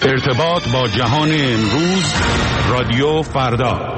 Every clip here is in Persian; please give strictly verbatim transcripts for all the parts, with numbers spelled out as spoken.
ارتباط با جهان امروز، رادیو فردا.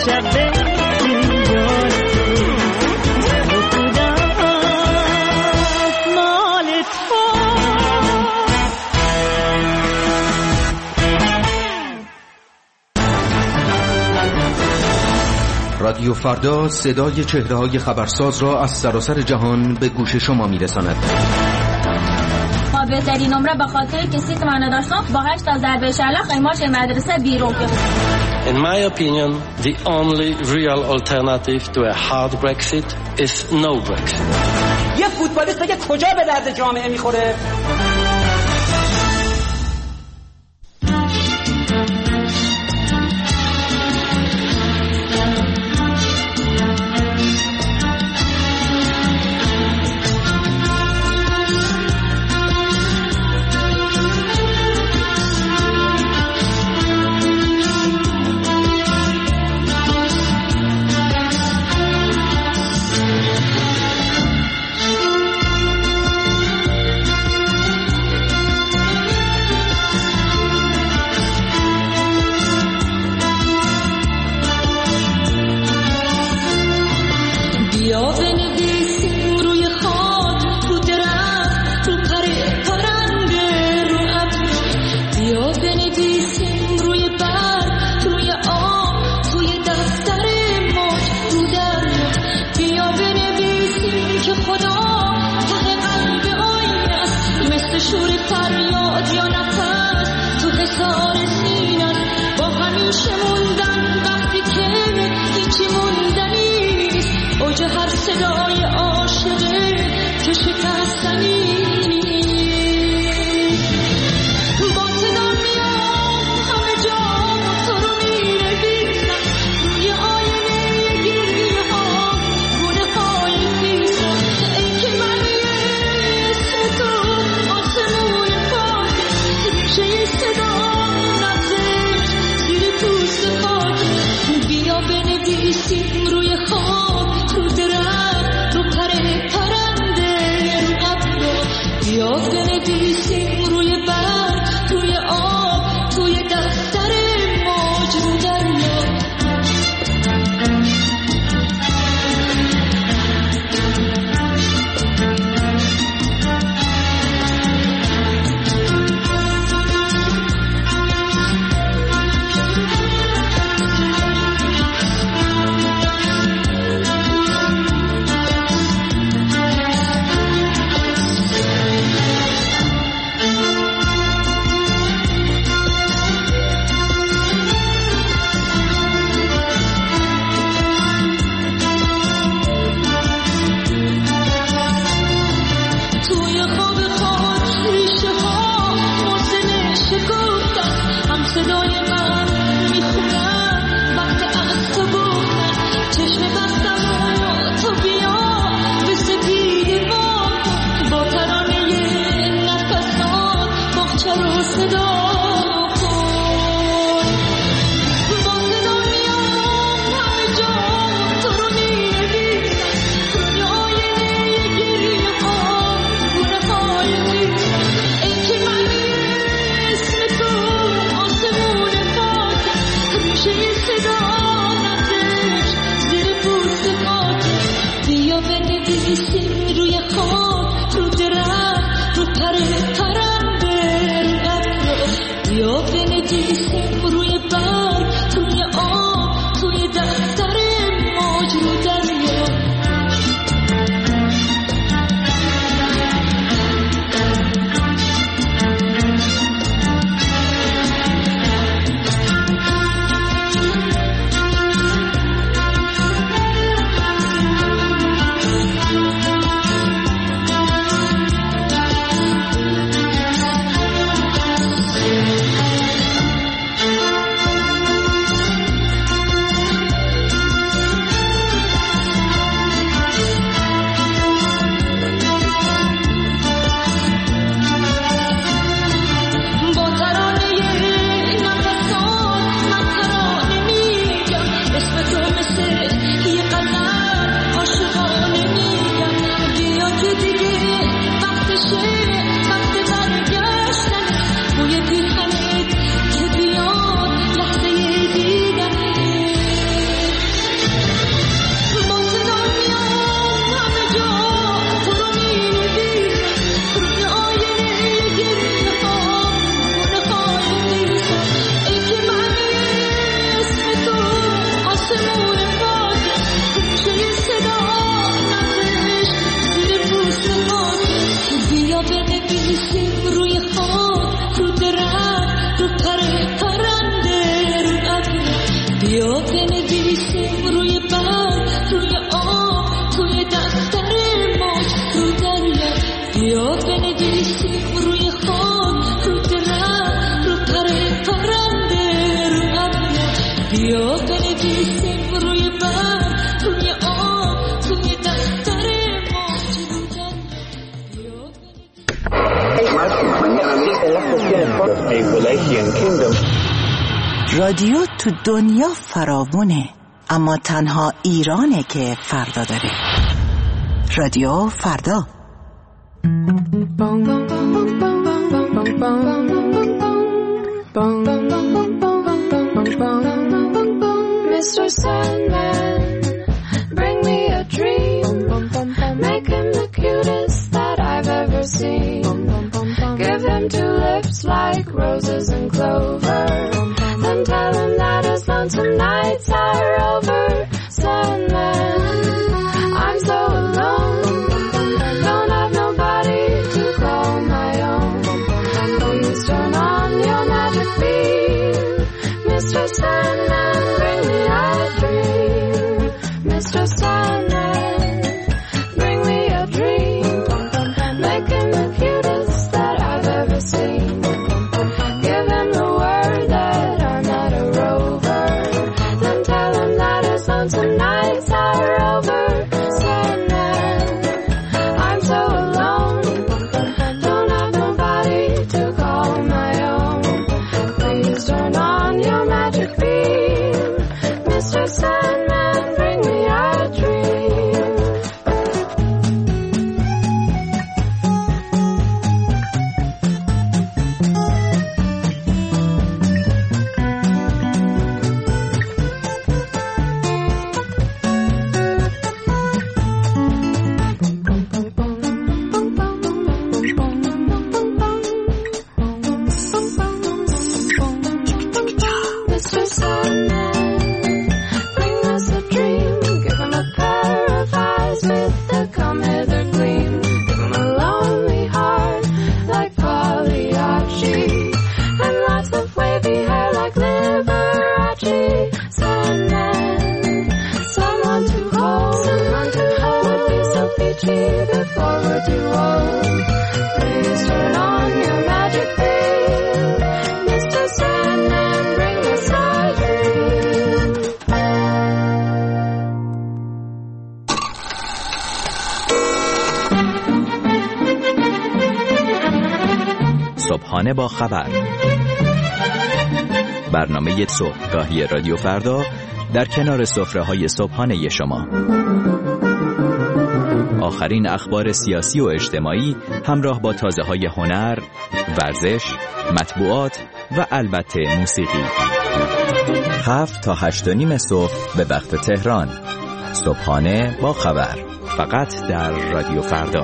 رادیو فردا صدای چهره‌های خبرساز را از سراسر جهان به گوش شما می‌رساند. ما بهترین نمره به خاطر که سیت من نداشتم با هشت تا ضربه شلاق قیماش مدرسه بیرون کرد. In my opinion, the only real alternative to a hard Brexit is no Brexit. یه فوتبالیست دیگه کجا به درد جامعه میخوره؟ بیا بنویسیم روی برگ، روی آب، توی دفتر ما، رو دریا. بیا بنویسیم روی خاک، رو درخت، رو پر پرنده، رو ابر. بیا بنویسیم روی برگ، روی آب، توی دفتر ما، رو دریا. رادیو تو دنیا فراوونه، اما تنها ایرانه که فردا داره. رادیو فردا. Mister Sandman, bring me a dream. Make him the cutest that I've ever seen. Give him two lips like roses and clover. Then tell him that his lonesome nights are over. Sandman, I'm so alone. Don't have nobody to call my own. Please turn on your magic beam. Mister Sandman, bring me a dream. Mister Sandman, bring me a dream. Make him the cutest that I've ever seen. Give him the word that I'm not a rover. Then tell him that his lonesome nights are over. Sandman, I'm so alone. Don't have nobody to call my own. Please turn on your magic beam. Mister Sandman, bring me a dream. Mister Sandman, bring us a dream. Give him a pair of eyes with the come hither gleam. Give him a lonely heart like Pagliacci, and lots of wavy hair like Liberace. Sandman, someone to hold, someone to hold would be so peachy before we're too old. Please turn on your magic beam. Mister Sandman, bring us a dream. صبحانه با خبر، برنامه صبحگاهی رادیو فردا در کنار سفره‌های صبحانه شما. آخرین اخبار سیاسی و اجتماعی همراه با تازه‌های هنر، ورزش، مطبوعات و البته موسیقی. هفت تا هشت و نیم صبح به وقت تهران. صبحانه با خبر، فقط در رادیو فردا.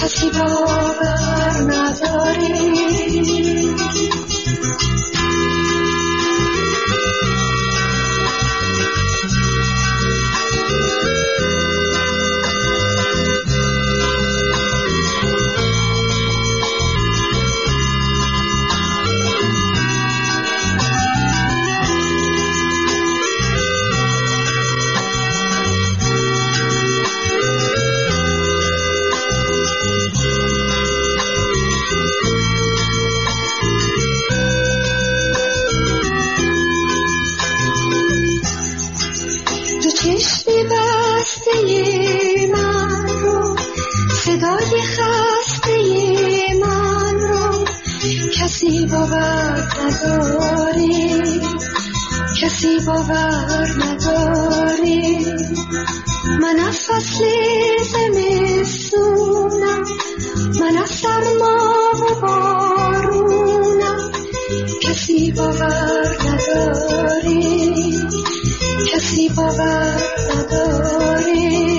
کسی باور نداره. صدای خسته من رو کسی باور نداره، کسی باور نداره. من از فصل زمستونم، من از سرما و بارونم، کسی باور نداره، کسی باور نداره.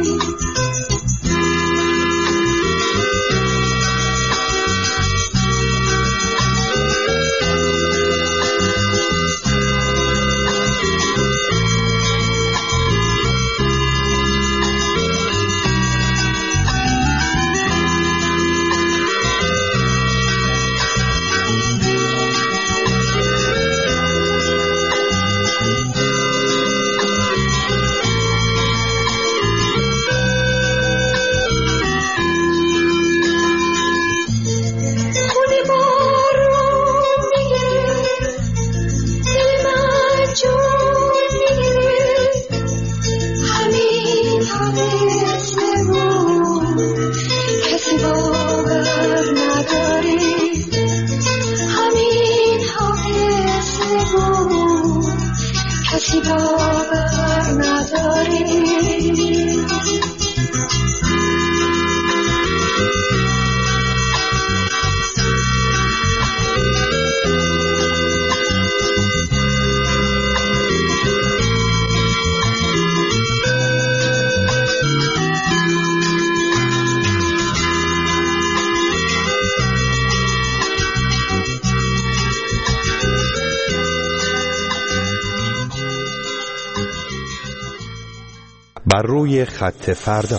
بر روی خط فردا.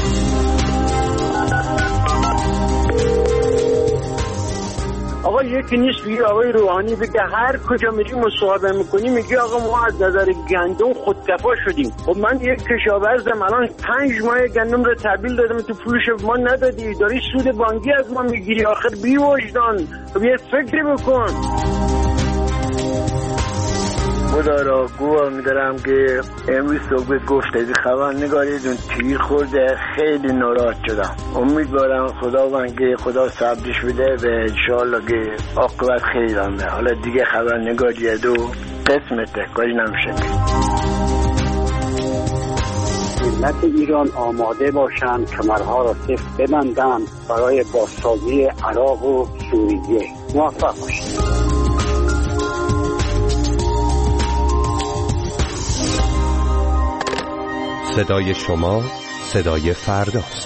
آقا یکی نیست بگی آقای روحانی بگه هر کجا میری مصاحبه میکنی میگی آقا ما از نظر گندم خودکفا شدیم. خب من یک کشاورزم الان پنج ماه گندم رو تحویل دادم تو پولش ما ندادی، داری سود بانکی از ما میگیری. آخر بی وجدان خب یه فکری بکن. خدا را گواه میدارم که امروز صبح گفته خبرنگاریتون تیر خورده، خیلی ناراحت شدم. امیدوارم خداوند که خدا صبرش بده و انشالله که عاقبت خیلی رامه. حالا دیگه خبرنگاریه دو قسمته، کاری نمیشه. ملت ایران آماده باشند کمرها را سفت ببندند برای بازسازی عراق و سوریه. موفق باشید. صدای شما صدای فرداست.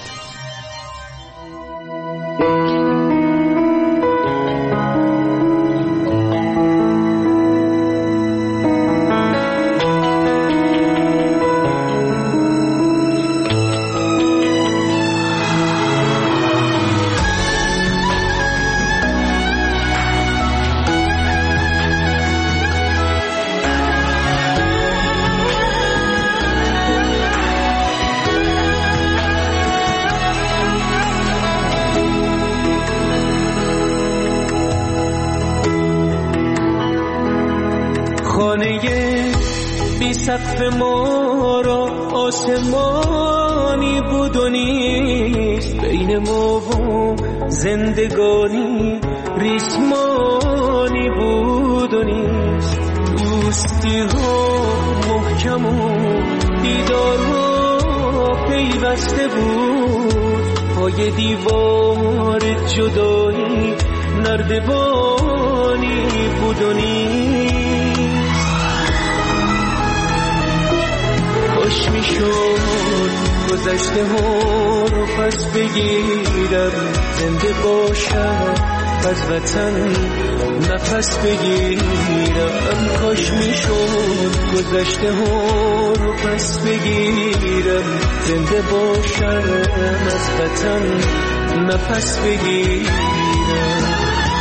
سقف ما را آسمانی بود و نیست، بین ما و زندگانی ریسمانی بود و نیست. دوستی ها محکم و دیدار ها پیوسته بود، پای دیوار جدایی نردبانی بود و نیست. کاش میشد گذشته ها رو پس بگیرم زنده باشم از وطن نفس بگیرم کاش میشد گذشته ها رو پس بگیرم زنده باشم از وطن نفس بگیرم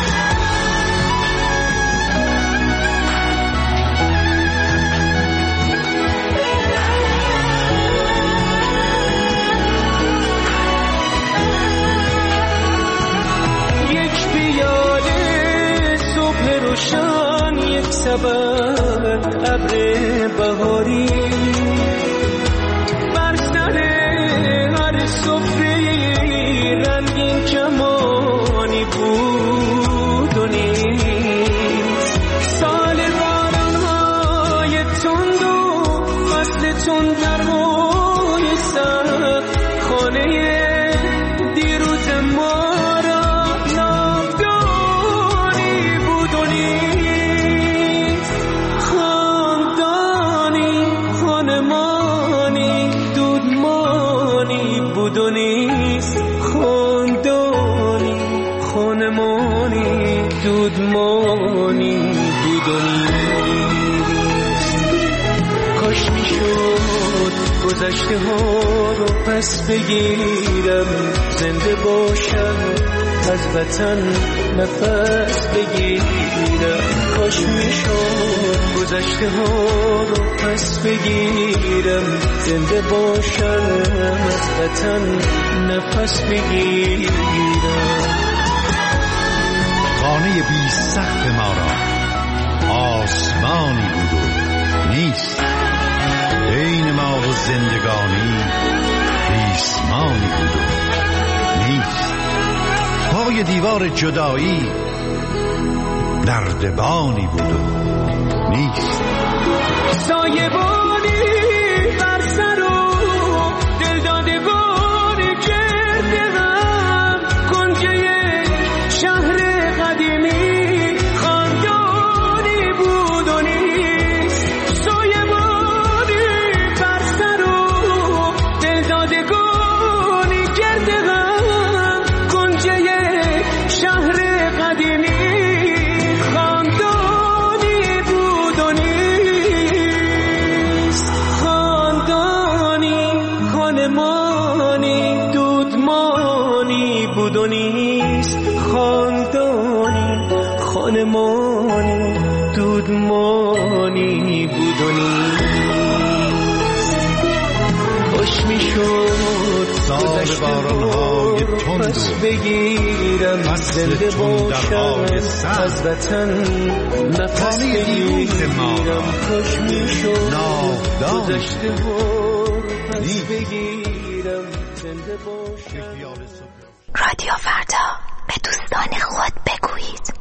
روشن یک سبب ابر بهاری بر سر هر سفره رنگین کمانی بود و نیست سال باران‌های تند و فصل تندرهای سخت خانه دیروز ما دودمانی بود و نیست کاش میشد گذشته ها رو پس بگیرم زنده باشم از وطن نفس بگیرم کاش میشد گذشته ها رو پس بگیرم زنده باشم از وطن نفس بگیرم خانه بی سقف ما را آسمانی بود و نیست بین ما و زندگانی ریسمانی بود و نیست پای دیوار جدایی نردبانی بود و نیست سایبانی بر سر و دلداده باری گرد غم کنجه شهر قدیمی خاندانی بود و نیست سایبانی بر سر و دلدادگانی گرد غم کنجه شهر قدیمی خاندانی بود و نیست خاندانی خانمانی دودمانی بود و نیست خاندانی خانمانی دودمانی بود و نیست خوش میشد سال باران‌های تند پس بگیرم زنده باشم از وطن نفس بگیرم کاش میشد گذشته ها پس بگیرم زنده باشم رادیو فردا به دوستان خود بگویید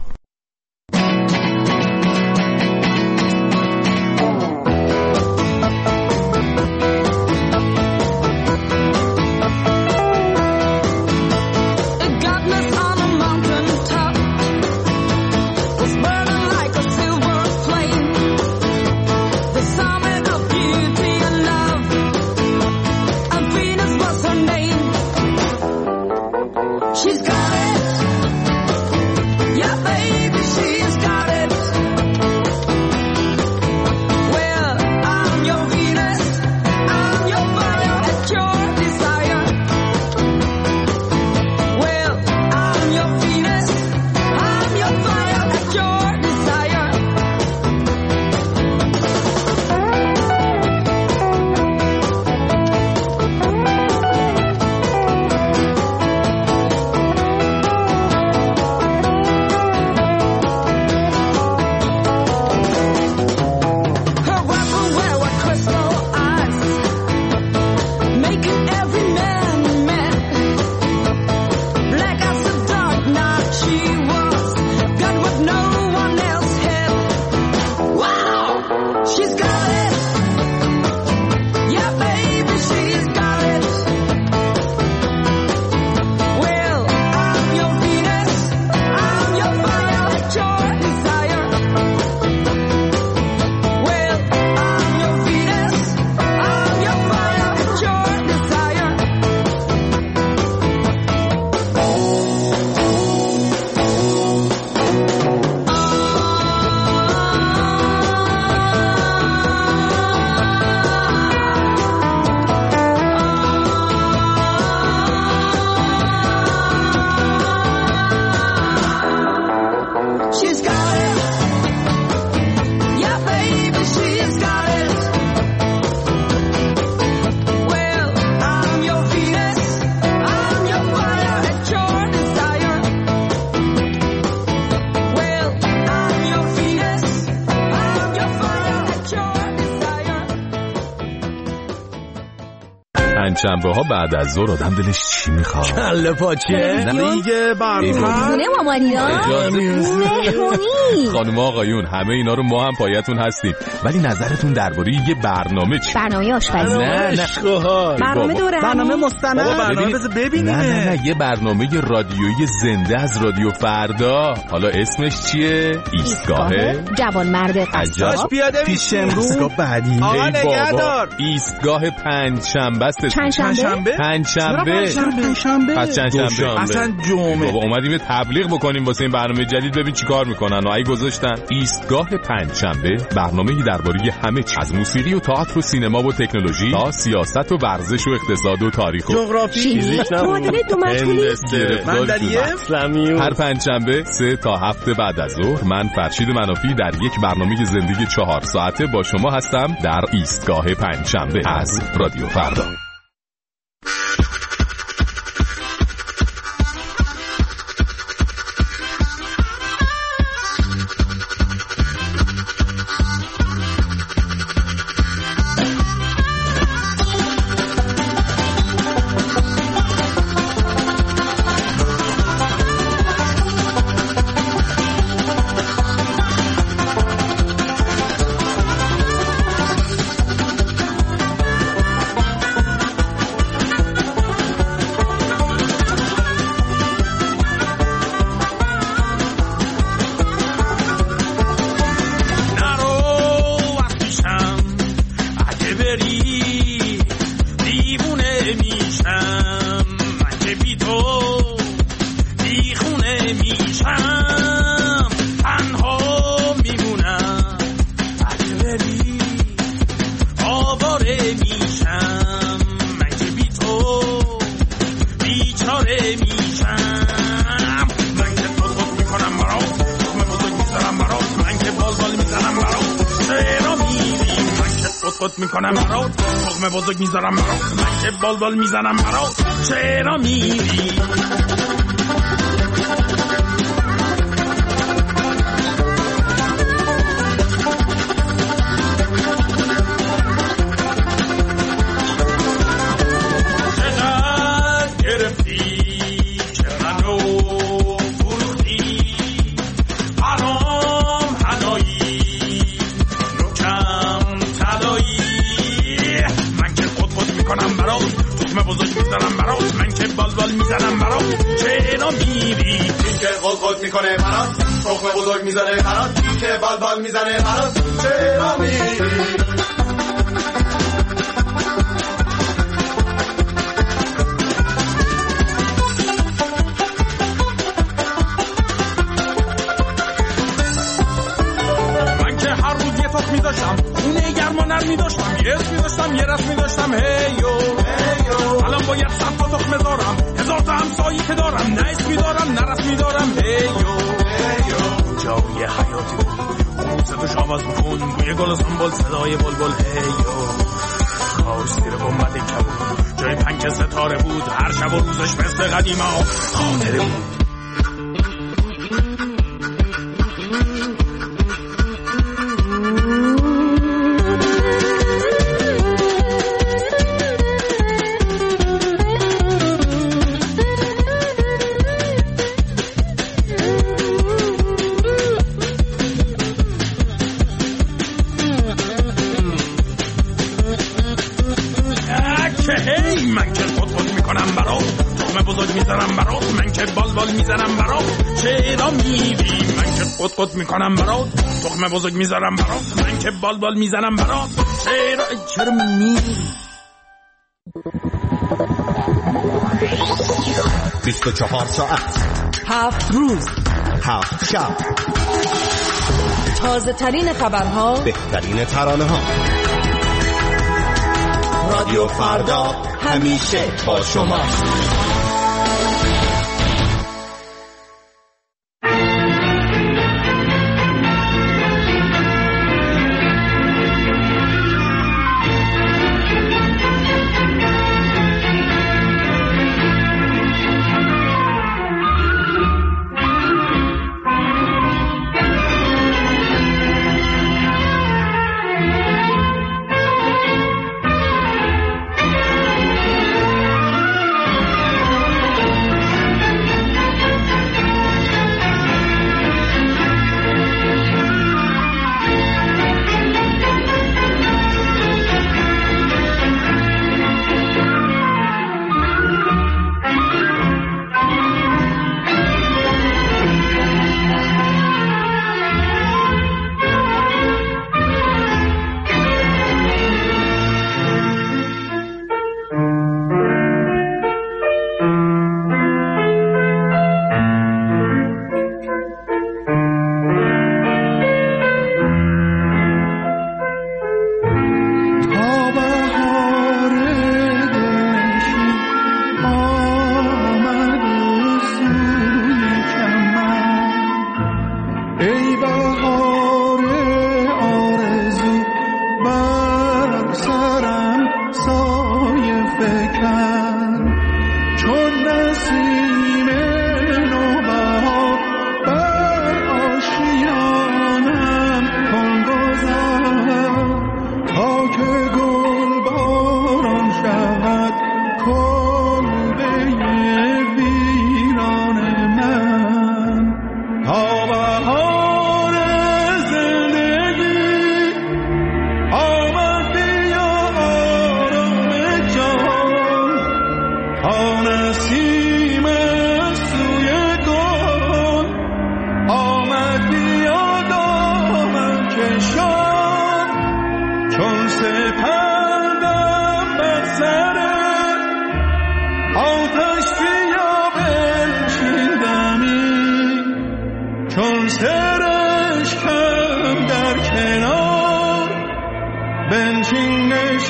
She's got it. Yeah, baby, she's got it. Well, I'm your Venus. I'm your fire at your desire. Well, I'm your Venus. I'm your fire at your desire. پنجشنبه ها بعد از ظهر آدم دلش چی میخواد؟ کله پاچه، لیگ برنامه، خونه مامانیا، مهمونی. خانم آقایون همه اینا رو ما هم پایتون هستیم، ولی نظرتون درباره یه برنامه چی؟ برنامه آشپزی. نه نه برنامه دوره، برنامه مستند، برنامه بذار ببینیم. نه نه نه یه برنامه رادیویی زنده از رادیو فردا. حالا اسمش چیه؟ ایستگاه جوان مرد قصاب. پیاده پیش امروز ایستگاه بعدی. آقا نگهدار. ایستگاه پنجشنبه است. پنجشنبه؟ پنجشنبه. پنجشنبه. پس چندشنبه. اصلا جمعه. بابا اومدیم تبلیغ بکنیم واسه این برنامه جدید، ببین چیکار میکنن. اگه گذاشتن ایستگاه پنجشنبه، برنامه‌ای درباره همه چیز، از موسیقی و تئاتر و سینما و تکنولوژی تا سیاست و ورزش و اقتصاد و تاریخ و جغرافی، معادله دو مجهولی، اسلامی. هر پنجشنبه سه تا هفت بعد از ظهر من فرشید منافی در یک برنامه زندگی چهار ساعته با شما هستم در ایستگاه پنجشنبه از رادیو فردا. میکنم برات تخم بزرگ میذارم برات، من که بال بال میزنم برات، چرا میری؟ میکنه برات تخم بزرگ میزنه برات، که بال بال میزنه برات، چرا میری؟ من که هر روز یه تخم میذاشتم، خونه گرم و نرم میداشتم، یه اسم میداشتم یه رسم میداشتم، هیو هیو الان باید صد تا تخم دارم، هزار تا همسایی که دارم، نه اسمی دارم نه رسمی دارم، هیو جا یه حیاتی بود، اون صداش آواز بکن، بوی گل و سنبول، صدای بلبل، هیو کاش زیر گنبد کبود جای پنک ستاره بود، هر شب و روزش مثل قدیما خاطره بود. قط قط میکنم برات تخم بزرگ میذارم برات، من که بال بال میزنم برات، چرا چرا میری؟ بیست و چهار ساعت، هفت روز، هفت شب، تازه ترین خبرها، بهترین ترانه ها. رادیو فردا همیشه با شما.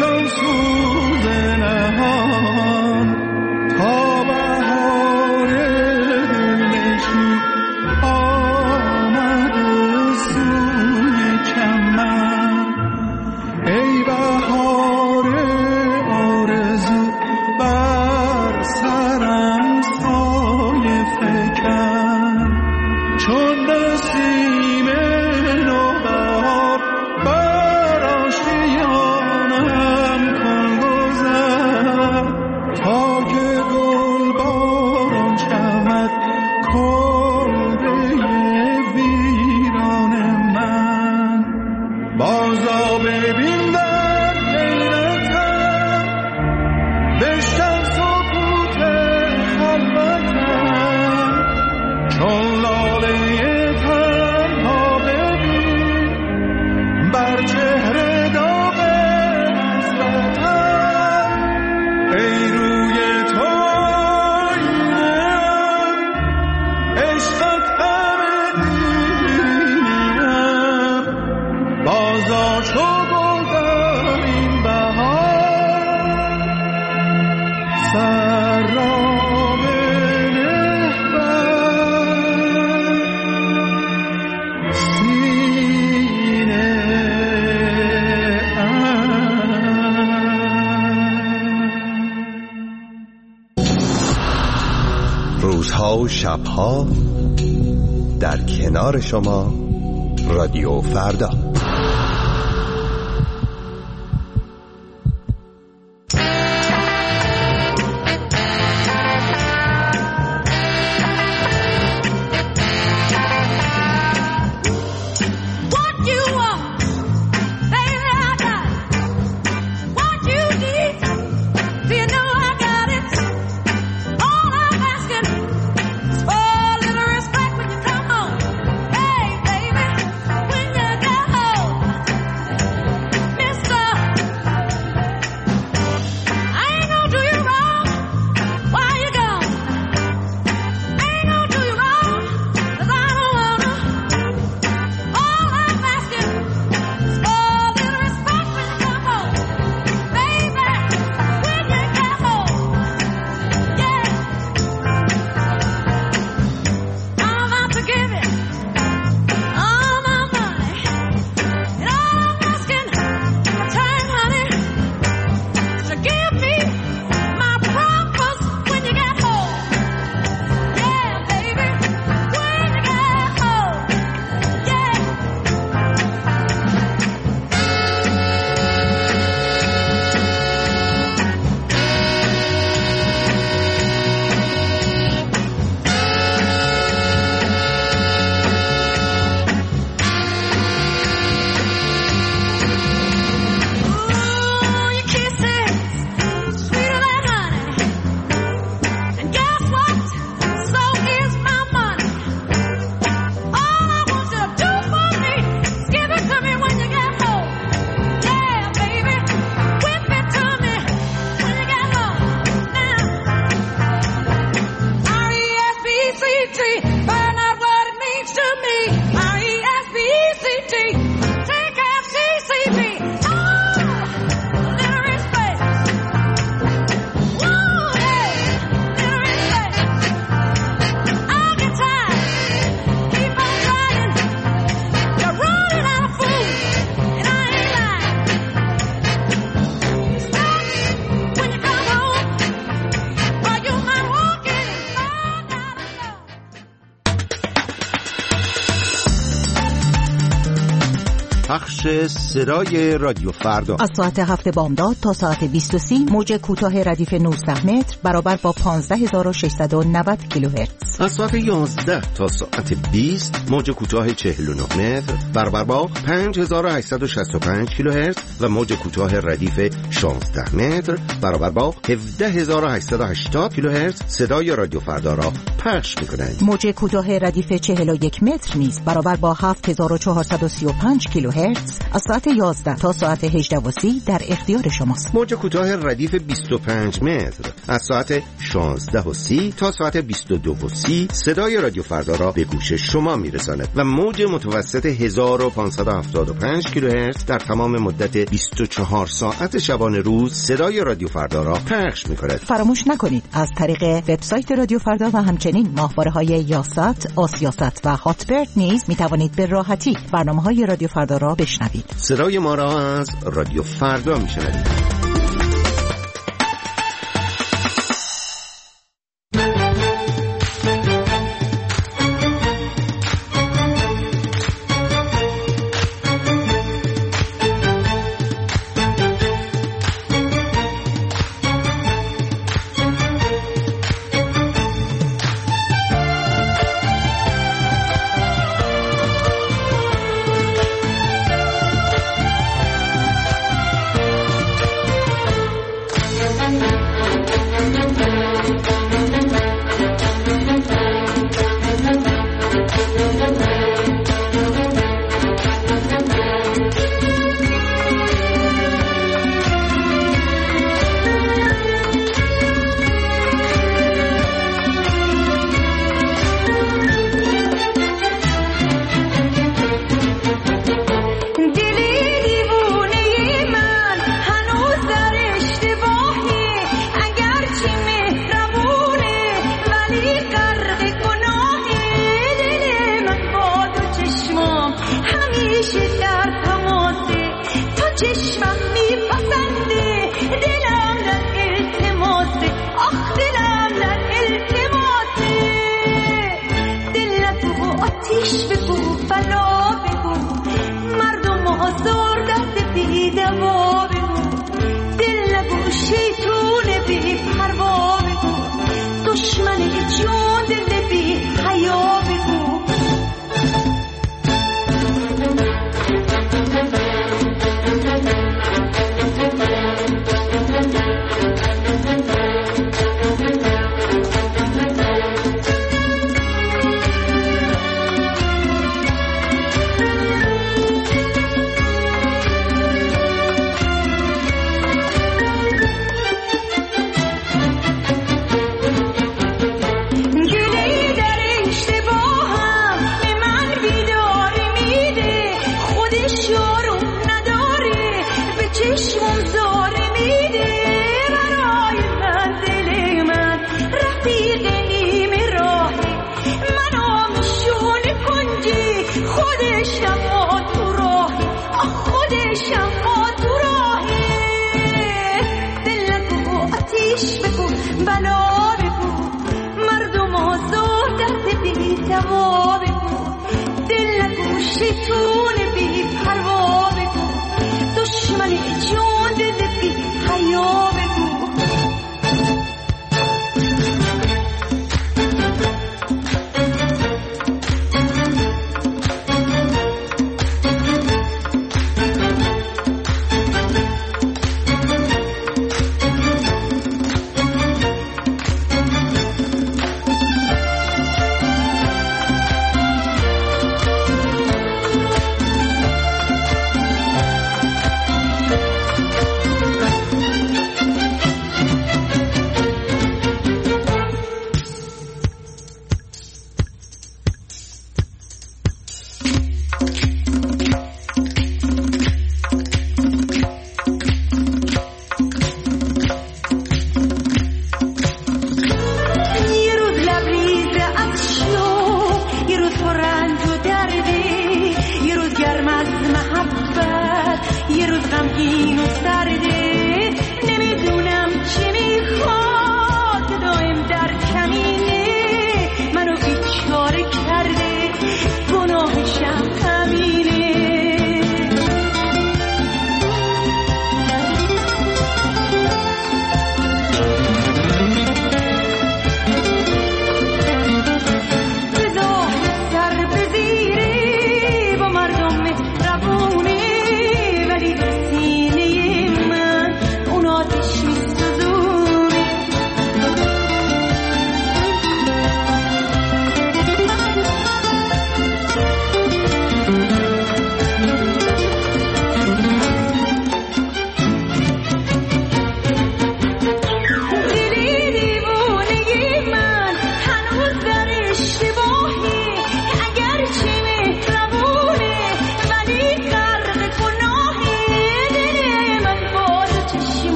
بشم سوز نهان تا بهار دلنشین آمده سوی چمن. ای بهار آرزو بر سرم سایه فکن، چون نسیم نوبهار بر آشیانم کن گذر، تا که گل باران شود کلبه ویران من. بازا ببین در لیلتم، بشکن سکوت خلوتم، چون لاله تنها ببین بر چهره داغ حسرتم. ای روی تو آینه‌ام، عشقت همه دیرینم، بازا چو گل در این بهار سر را بنه بر سینه ام. روزها و شبها در کنار شما رادیو فردا. پخش صدای رادیو فردا از ساعت هفت بامداد تا ساعت بیست و سی موج کوتاه ردیف نوزده متر برابر با پانزده هزار و ششصد و نود کیلوهرتز. از ساعت یازده تا ساعت بیست موج کوتاه چهل و نه متر برابر با پنج هزار و هشتصد و شصت و پنج کیلوهرتز و موج کوتاه ردیف شانزده متر برابر با هفده هزار و هشتصد و هشتاد کیلوهرتز صدای رادیو فردا را پخش می‌کنند. موج کوتاه ردیف چهل و یک متر نیز برابر با هفت هزار و چهارصد و سی و پنج کیلوهرتز کیلوهرتز از ساعت یازده تا ساعت هجده و سی در اختیار شماست. موج کوتاه ردیف بیست و پنج متر از ساعت شانزده و سی تا ساعت بیست و دو و سی صدای رادیو فردا را به گوش شما میرساند و موج متوسط هزار و پانصد و هفتاد و پنج کیلوهرتز در تمام مدت بیست و چهار ساعت شبانه روز صدای رادیو فردا را پخش می‌کند. فراموش نکنید از طریق وبسایت رادیو فردا و همچنین ماهواره‌های یاست، آسیاست و هاتبرد نیز می‌توانید به راحتی برنامه‌های رادیو فردا را بشنوید. صدای ما را از رادیو فردا می‌شنوید.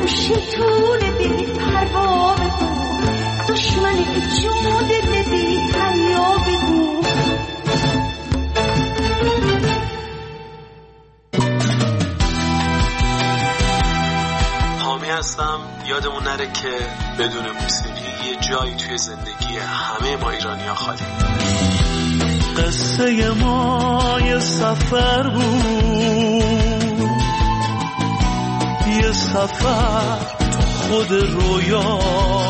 شیطون بی پروا بگو دشمن جون دل بی حیا بگو حامی هستم. یادمون نره که بدون موسیقی یه جایی توی زندگی همه ما ایرانی‌ها خالی. قصه ما یه سفر بود، یه سفر تو خود رویا.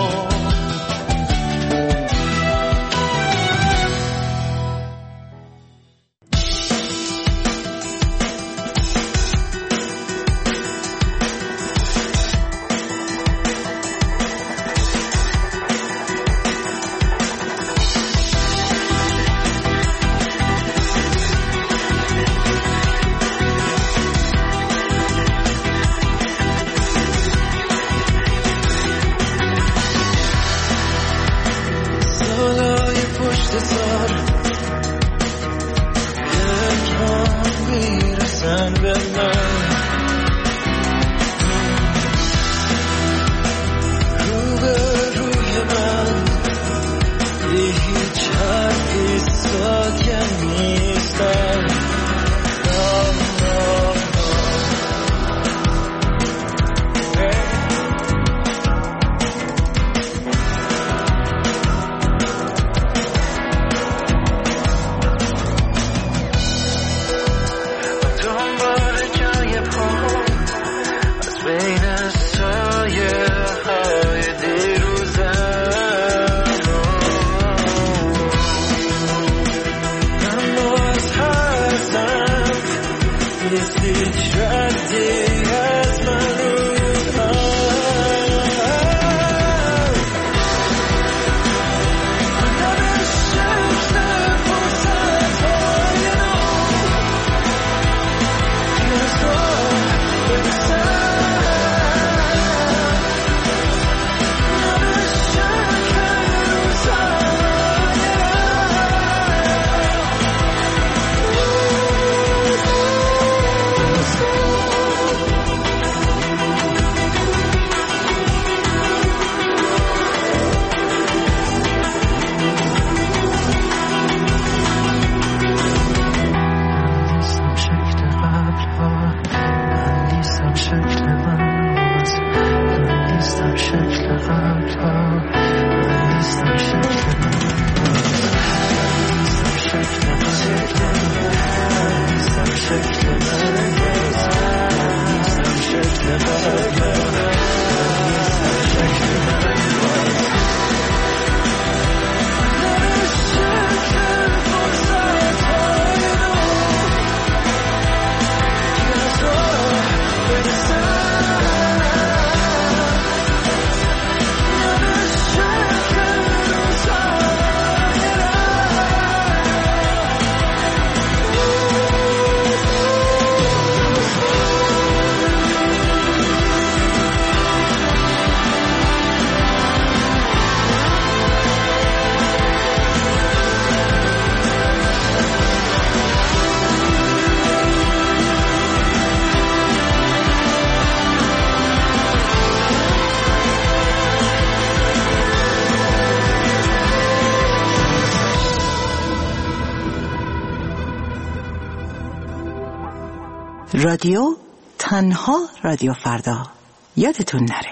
رادیو تنها رادیو فردا، یادتون نره.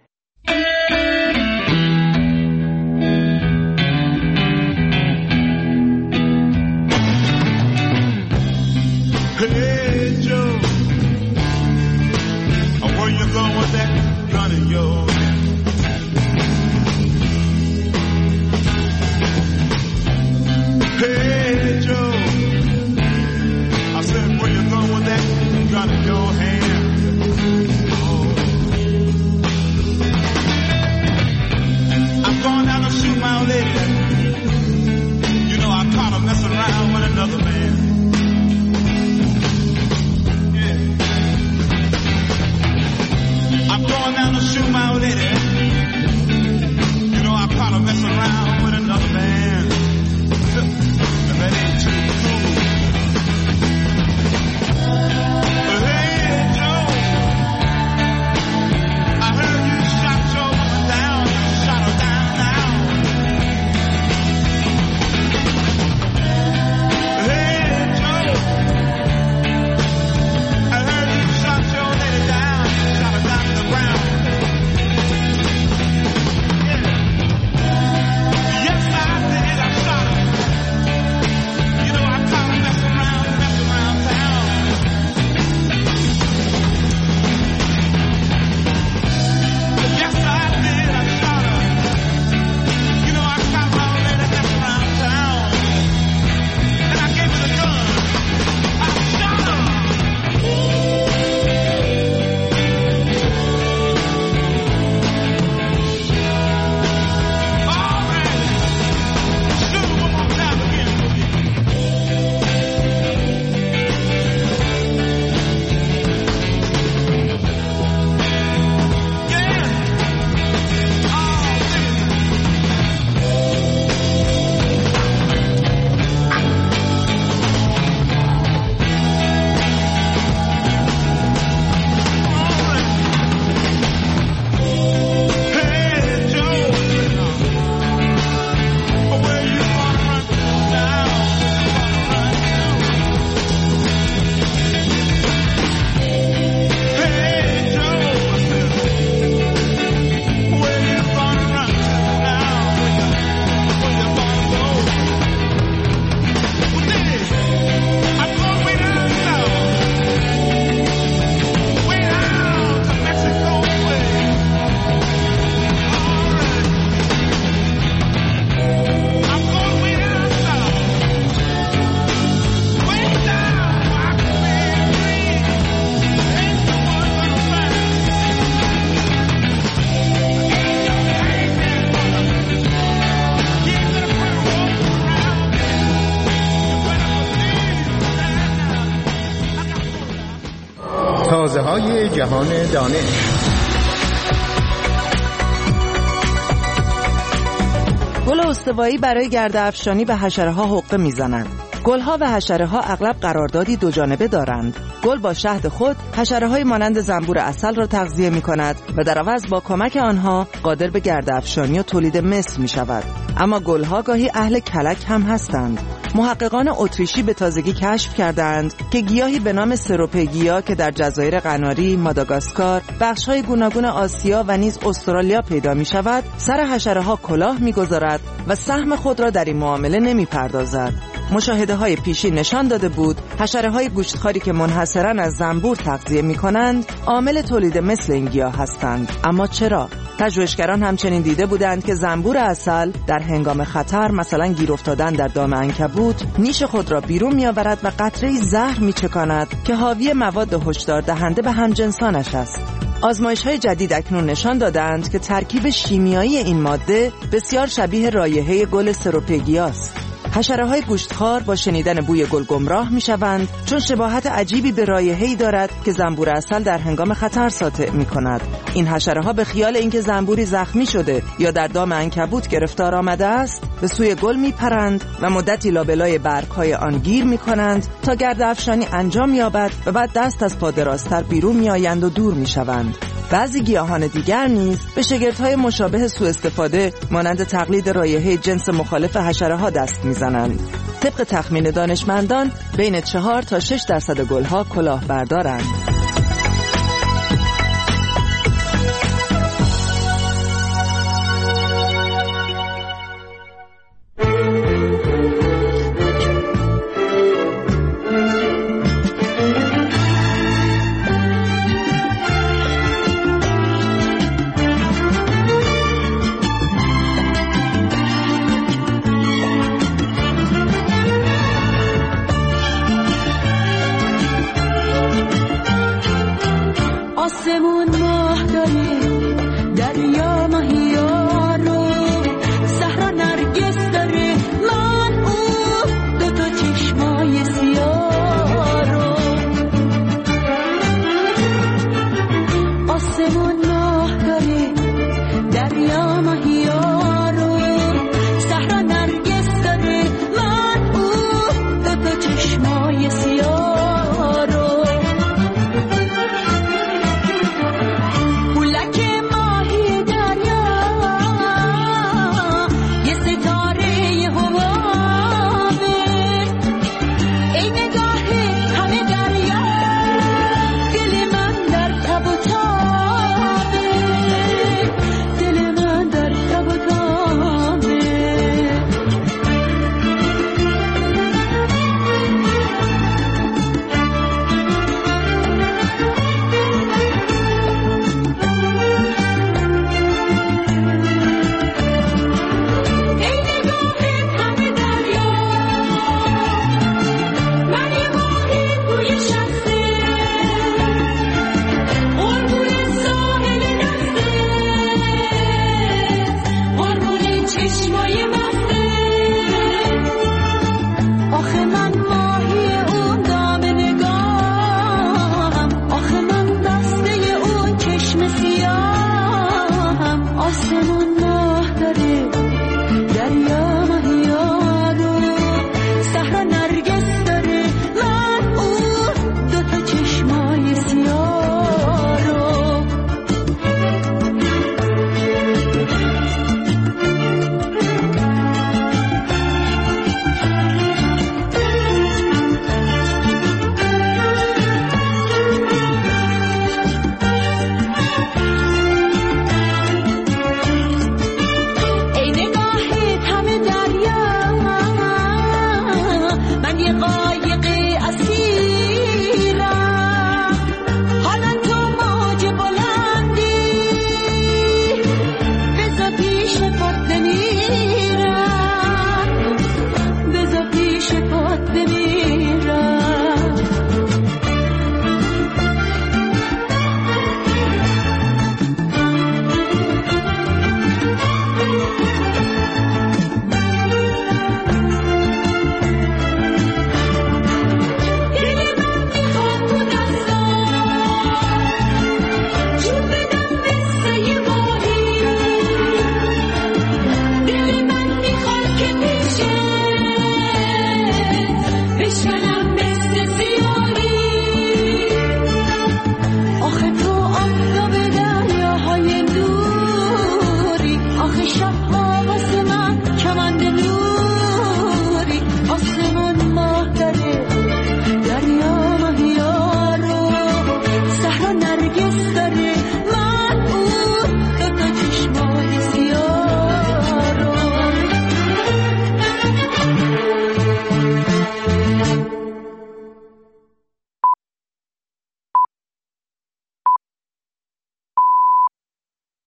Hey Joe, where you going with that gun in your hand? Hey Joe, I said where you going with that gun in your hand? Oh. I'm going down to shoot my old lady. You know I caught her messing around with another man. I'm going down to shoot my old lady. You know I caught her messing around with another man. And that ain't too cool. But hey Joe, I تازه‌های جهان دانش. گل استوایی برای گرده‌افشانی به حشره‌ها حقه میزنند. گلها و حشره‌ها اغلب قراردادی دو جانبه دارند. گل با شهد خود حشره‌های مانند زنبور عسل را تغذیه می‌کند و در عوض با کمک آنها قادر به گرده‌افشانی و تولید مثل می‌شود. اما گلها گاهی اهل کلک هم هستند. محققان اتریشی به تازگی کشف کردند که گیاهی به نام سروپگیا که در جزایر قناری، ماداگاسکار، بخش‌های گوناگون آسیا و نیز استرالیا پیدا می‌شود، سر حشره‌ها کلاه می‌گذارد و سهم خود را در این معامله نمی‌پردازد. مشاهده‌های پیشی نشان داده بود حشره‌های گوشتخواری که منحصراً از زنبور تغذیه می‌کنند عامل تولید مثل این گیاه هستند. اما چرا؟ پژوهشگران همچنین دیده بودند که زنبور عسل در هنگام خطر، مثلا گیر افتادن در دام عنکبوت، نیش خود را بیرون می‌آورد و قطره‌ای زهر می‌چکاند که حاوی مواد هشدار دهنده به همجنسانش است. آزمایش‌های جدید اکنون نشان دادند که ترکیب شیمیایی این ماده بسیار شبیه رایحه گل سروپگیا است. حشره‌های گوشتخوار با شنیدن بوی گل گمراه می‌شوند چون شباهت عجیبی به رایحه‌ای دارد که زنبور عسل در هنگام خطر ساطع می‌کند. این حشره‌ها به خیال اینکه زنبوری زخمی شده یا در دام عنکبوت گرفتار آمده است، به سوی گل می‌پرند و مدتی لابلای برگ‌های آن گیر می‌کنند تا گرده‌افشانی انجام یابد و بعد دست از پا درازتر بیرون می‌آیند و دور می‌شوند. بعضی گیاهان دیگر نیز به شگردهای مشابه سوء استفاده مانند تقلید رایحه جنس مخالف حشره‌ها دست می‌زنند. طبق تخمین دانشمندان بین چهار تا شش درصد گل‌ها کلاهبردارند.